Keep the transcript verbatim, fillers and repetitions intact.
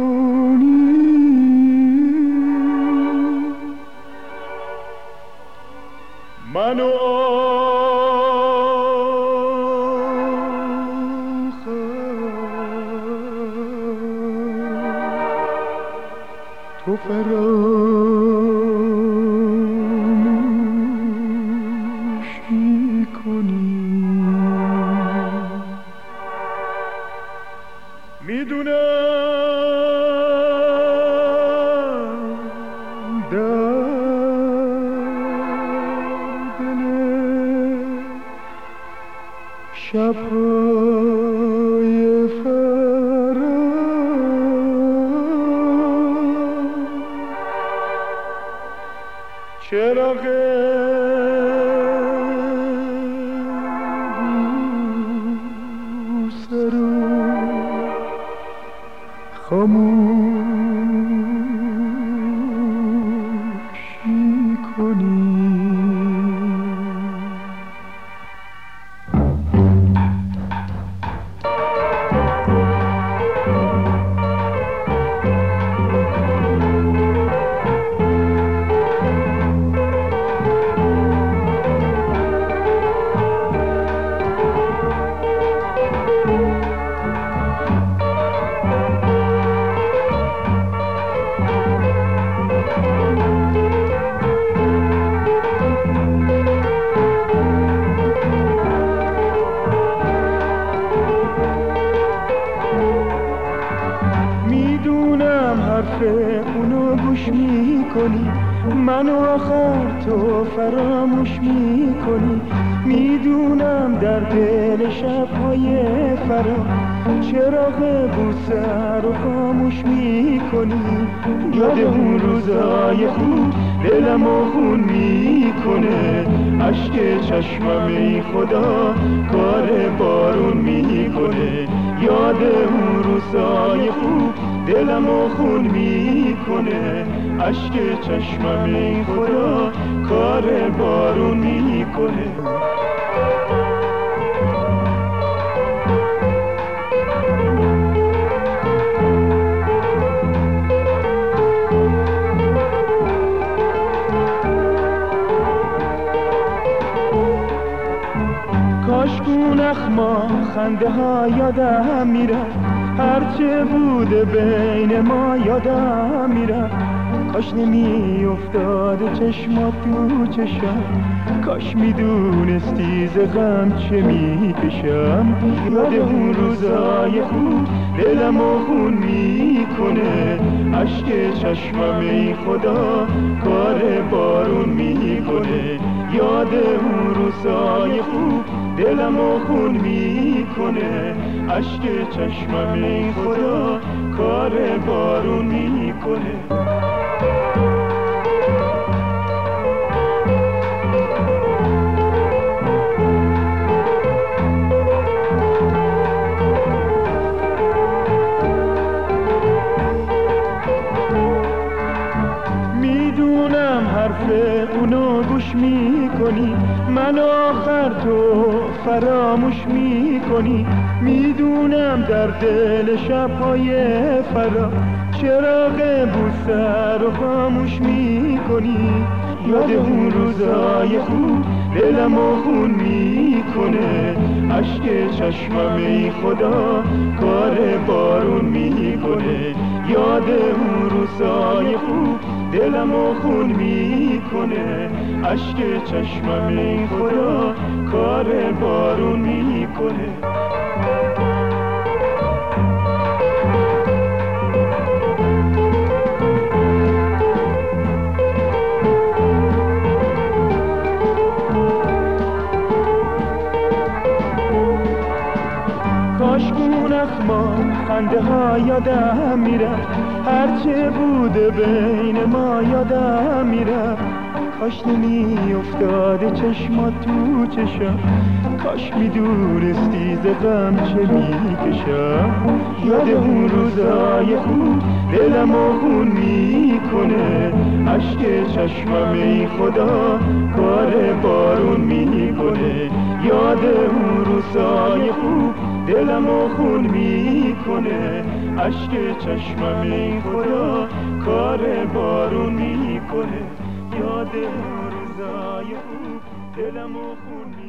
منو تو فراموش میکنی. میدونم در دل شبهای چراغ بوسه رو خاموش می‌کنی. اونو گوش میکنی، منو آخر تو فراموش میکنی. میدونم در دل شبهای فرا چراغ بوسه رو خاموش میکنی. یاد اون روزای خوب دلمو خون میکنه، اشک چشمم ای خدا کار بارون میکنه. یاد اون روزای خوب دلمو خون میکنه، اشک چشمم ای خدا کار بارون میکنه. کاش اون اخما خنده ها یادم میره، هرچه بوده بین ما یادم میره. کاش نمی افتاده چشمات تو چشم، کاش میدونستی ز غم چه میکشم. یاد اون روزای خوب دلمو خون میکنه، اشک چشمم ای خدا کار بارون میکنه. یاد اون روزای خوب دلمو خون میکنه، اشک چشمم ای خدا کار بارون میکنه. میدونم حرف اونو گوش میکنی، من آخر تو فراموش میکنی. میدونم در دل شبهای فرا چراغ بوسه رو خاموش میکنی. یاد اون روزای خوب دلمو خون میکنه، اشک چشمم ای خدا کار بارون میکنه. یاد اون روزای خوب دلمو خون میکنه، اشک چشمم ای خدا کار بارون میکنه. کاش اون اخما خنده ها یادم میره، هرچه بوده بین ما یادم میره. کاش نمی افتاده چشمات تو چشم، کاش میدونستی ز غم چه میکشم. یاد اون روزای خوب دلم و خون میکنه، عشق چشمم ای خدا کار بارون میکنه. یاد اون روزای خوب دلم و خون میکنه، عشق چشمم ای خدا کار بارون میکنه. یاد اون روزای خوب دلم و خون میکنه.